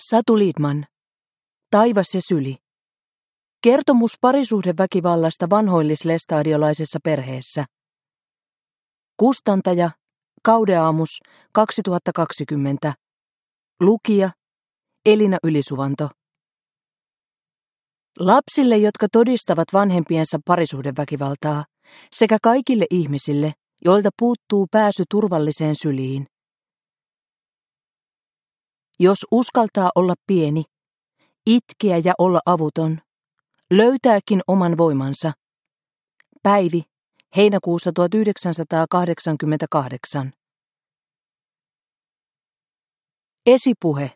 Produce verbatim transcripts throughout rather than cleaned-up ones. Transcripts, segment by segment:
Satu Lidman. Taivas ja syli. Kertomus parisuhdeväkivallasta vanhoillislestadiolaisessa perheessä. Kustantaja Kaudeaamus kaksituhattakaksikymmentä. Lukija Elina Ylisuvanto. Lapsille, jotka todistavat vanhempiensa parisuhdeväkivaltaa, sekä kaikille ihmisille, joilta puuttuu pääsy turvalliseen syliin. Jos uskaltaa olla pieni, itkeä ja olla avuton, löytääkin oman voimansa. Päivi, heinäkuussa tuhatyhdeksänsataakahdeksankymmentäkahdeksan. Esipuhe.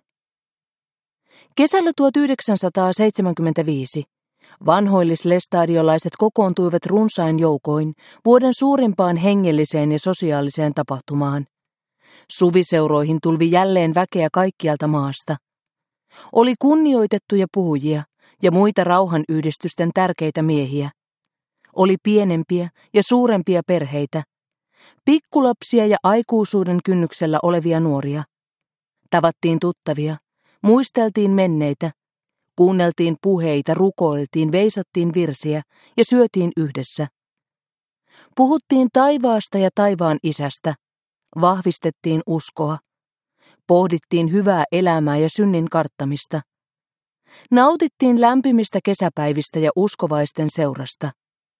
Kesällä tuhatyhdeksänsataaseitsemänkymmentäviisi vanhoillislestadiolaiset kokoontuivat runsain joukoin vuoden suurimpaan hengelliseen ja sosiaaliseen tapahtumaan. Suviseuroihin tulvi jälleen väkeä kaikkialta maasta. Oli kunnioitettuja puhujia ja muita rauhanyhdistysten tärkeitä miehiä. Oli pienempiä ja suurempia perheitä, pikkulapsia ja aikuisuuden kynnyksellä olevia nuoria. Tavattiin tuttavia, muisteltiin menneitä, kuunneltiin puheita, rukoiltiin, veisattiin virsiä ja syötiin yhdessä. Puhuttiin taivaasta ja taivaan isästä, vahvistettiin uskoa, pohdittiin hyvää elämää ja synnin karttamista. Nautittiin lämpimistä kesäpäivistä ja uskovaisten seurasta.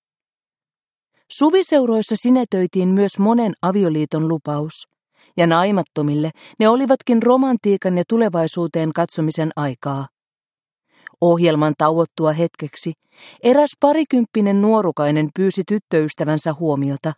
Suviseuroissa sinetöitiin myös monen avioliiton lupaus, ja naimattomille ne olivatkin romantiikan ja tulevaisuuteen katsomisen aikaa. Ohjelman tauottua hetkeksi eräs parikymppinen nuorukainen pyysi tyttöystävänsä huomiota.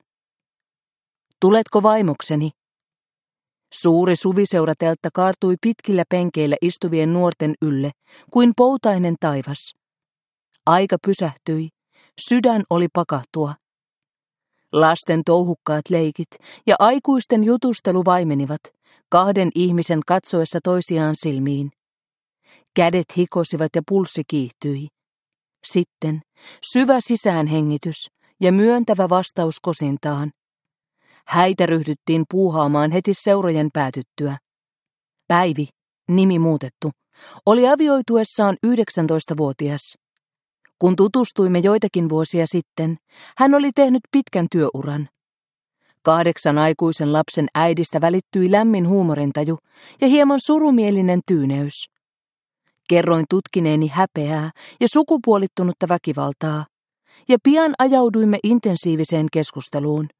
Tuletko vaimokseni? Suuri suviseurateltta kaartui pitkillä penkeillä istuvien nuorten ylle kuin poutainen taivas. Aika pysähtyi, sydän oli pakahtua. Lasten touhukkaat leikit ja aikuisten jutustelu vaimenivat, kahden ihmisen katsoessa toisiaan silmiin. Kädet hikosivat ja pulssi kiihtyi. Sitten syvä sisäänhengitys ja myöntävä vastaus kosintaan. Häitä ryhdyttiin puuhaamaan heti seurojen päätyttyä. Päivi, nimi muutettu, oli avioituessaan yhdeksäntoistavuotias. Kun tutustuimme joitakin vuosia sitten, hän oli tehnyt pitkän työuran. Kahdeksan aikuisen lapsen äidistä välittyi lämmin huumorintaju ja hieman surumielinen tyyneys. Kerroin tutkineeni häpeää ja sukupuolittunutta väkivaltaa, ja pian ajauduimme intensiiviseen keskusteluun.